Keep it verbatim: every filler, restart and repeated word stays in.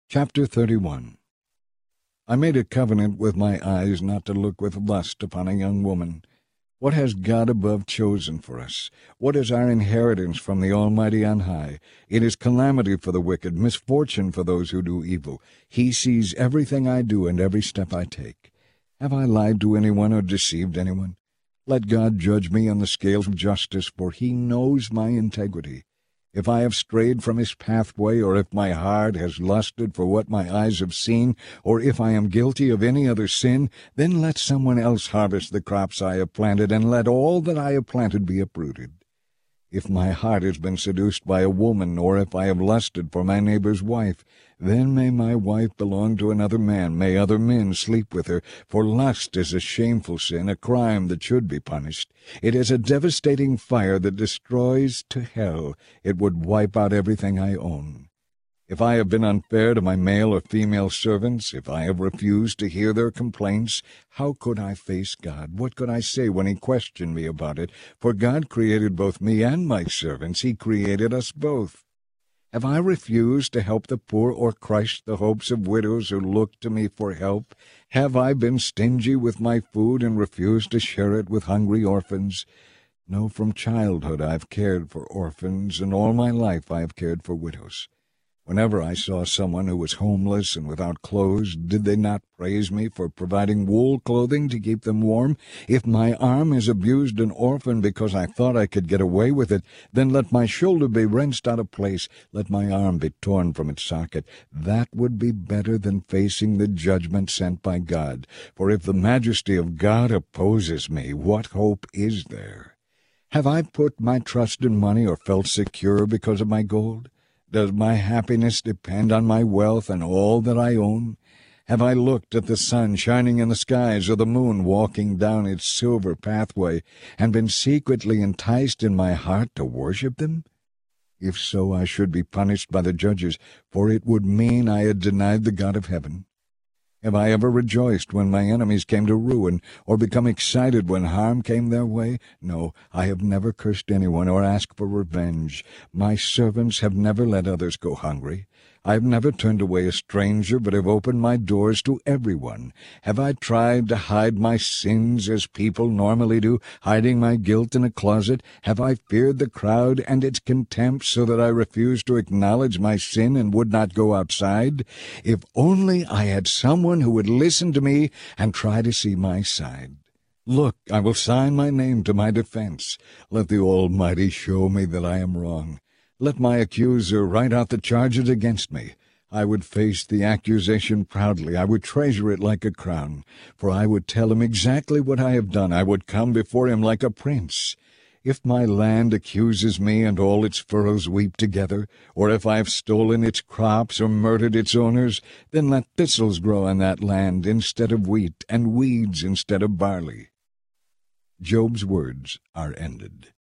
Chapter thirty-one. I made a covenant with my eyes not to look with lust upon a young woman. What has God above chosen for us? What is our inheritance from the Almighty on high? It is calamity for the wicked, misfortune for those who do evil. He sees everything I do and every step I take. Have I lied to anyone or deceived anyone? Let God judge me on the scales of justice, for he knows my integrity. If I have strayed from his pathway, or if my heart has lusted for what my eyes have seen, or if I am guilty of any other sin, then let someone else harvest the crops I have planted, and let all that I have planted be uprooted. If my heart has been seduced by a woman, or if I have lusted for my neighbor's wife, then may my wife belong to another man, may other men sleep with her, for lust is a shameful sin, a crime that should be punished. It is a devastating fire that destroys to hell. It would wipe out everything I own. If I have been unfair to my male or female servants, if I have refused to hear their complaints, how could I face God? What could I say when he questioned me about it? For God created both me and my servants. He created us both. Have I refused to help the poor or crushed the hopes of widows who look to me for help? Have I been stingy with my food and refused to share it with hungry orphans? No, from childhood I have cared for orphans, and all my life I have cared for widows. Whenever I saw someone who was homeless and without clothes, did they not praise me for providing wool clothing to keep them warm? If my arm has abused an orphan because I thought I could get away with it, then let my shoulder be wrenched out of place, let my arm be torn from its socket. That would be better than facing the judgment sent by God. For if the majesty of God opposes me, what hope is there? Have I put my trust in money or felt secure because of my gold? Does my happiness depend on my wealth and all that I own? Have I looked at the sun shining in the skies or the moon walking down its silver pathway, and been secretly enticed in my heart to worship them? If so, I should be punished by the judges, for it would mean I had denied the God of heaven. Have I ever rejoiced when my enemies came to ruin, or become excited when harm came their way? No, I have never cursed anyone or asked for revenge. My servants have never let others go hungry. I have never turned away a stranger, but have opened my doors to everyone. Have I tried to hide my sins as people normally do, hiding my guilt in a closet? Have I feared the crowd and its contempt so that I refused to acknowledge my sin and would not go outside? If only I had someone who would listen to me and try to see my side. Look, I will sign my name to my defense. Let the Almighty show me that I am wrong. Let my accuser write out the charges against me. I would face the accusation proudly. I would treasure it like a crown, for I would tell him exactly what I have done. I would come before him like a prince. If my land accuses me and all its furrows weep together, or if I have stolen its crops or murdered its owners, then let thistles grow on that land instead of wheat, and weeds instead of barley. Job's words are ended.